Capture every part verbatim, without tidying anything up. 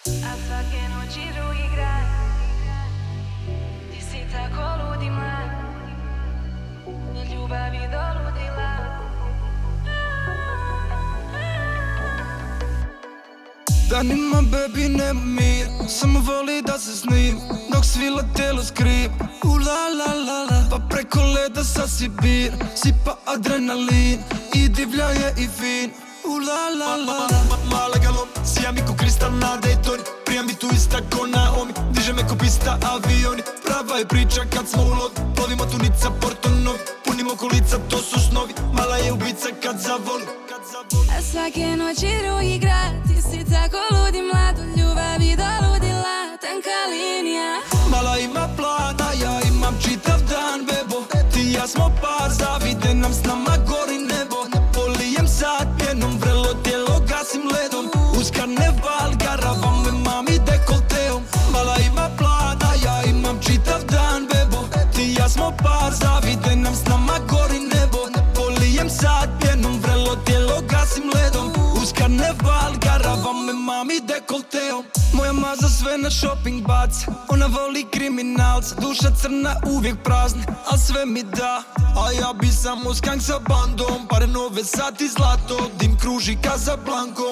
A svake noći drugi grad, ti si tako lud i mlad, od ljubavi do ludila. Danima baby nema mir, samo voli da se snim, dok svila telo skriv. U la la la la, pa preko leda sa Sibir, sipa adrenalin i divlja je i fin. U la la la la, mala galop, sija mi ko kristal na Daytoni. Prija mi tu ista ko Naomi, diže me ko pista avioni. Prava je priča kad smo u lovi, plovimo tunica Porto Novi, punimo kolica, to su snovi. Mala je ubica kad zavoli. A svake noći drugi grad, ti si tako lud i mlad, od ljubavi do ludila, tanka linija. Mala ima plana, ja imam čitav dan, bebo. Ti i ja smo par, zavide nam s nama gori nebo. Polijem sad pjenom, vrelo tijelo gasim ledom. Uz karneval garavam me mami dekolteom. Mala ima plana, ja imam čitav dan, bebo. Ti i ja smo par, zavide nam s nama gori nebo. Polijem sad pjenom, vrelo tijelo gasim ledom. Uz karneval garavam me mami dekolteom. Moja maza sve na shopping baca, ona voli kriminalca. Duša crna uvijek prazna, al sve mi da. A ja bi samo skank sa bandom, pare nove sati zlato, dim kruži Casablankom.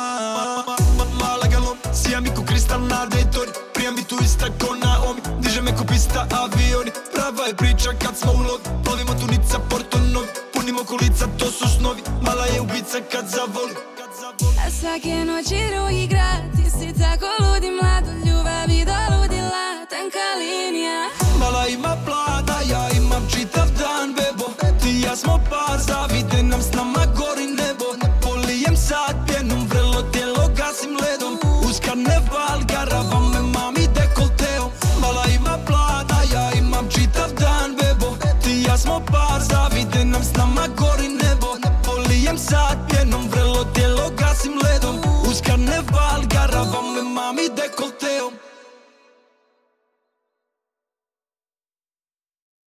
Mala galop, sija mi ko kristal na Daytoni. Prija mi tu ista ko Naomi, diže me ko pista avioni. Prava je priča kad smo u lovi, plovimo tunica Porto Novi, punimo kolica, to su snovi. Mala je ubica kad zavoli. A svake noći drugi grad, ti si tako lud i mlad, od ljubavi do ludila, tanka linija. Mala ima plana, ja imam čitav dan, bebo. Ti i ja smo par, zavide nam s nama gori nebo. Polijem sad pjenom, vrelo tijelo gasim ledom. Uz karneval garavam me mami dekolteom. Mala ima plana, ja imam čitav dan, bebo. Ti i ja smo par, zavide nam s nama gori nebo. Polijem sad